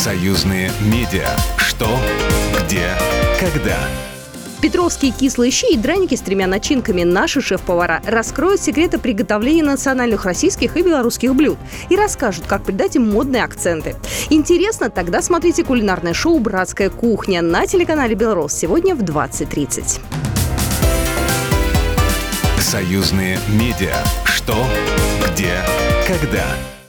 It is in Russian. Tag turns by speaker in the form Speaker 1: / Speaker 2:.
Speaker 1: Союзные медиа. Что, где, когда.
Speaker 2: Петровские кислые щи и драники с 3 начинками. Наши шеф-повара раскроют секреты приготовления национальных российских и белорусских блюд и расскажут, как придать им модные акценты. Интересно? Тогда смотрите кулинарное шоу «Братская кухня» на телеканале «Белрос» сегодня в 20:30.
Speaker 1: Союзные медиа. Что, где, когда.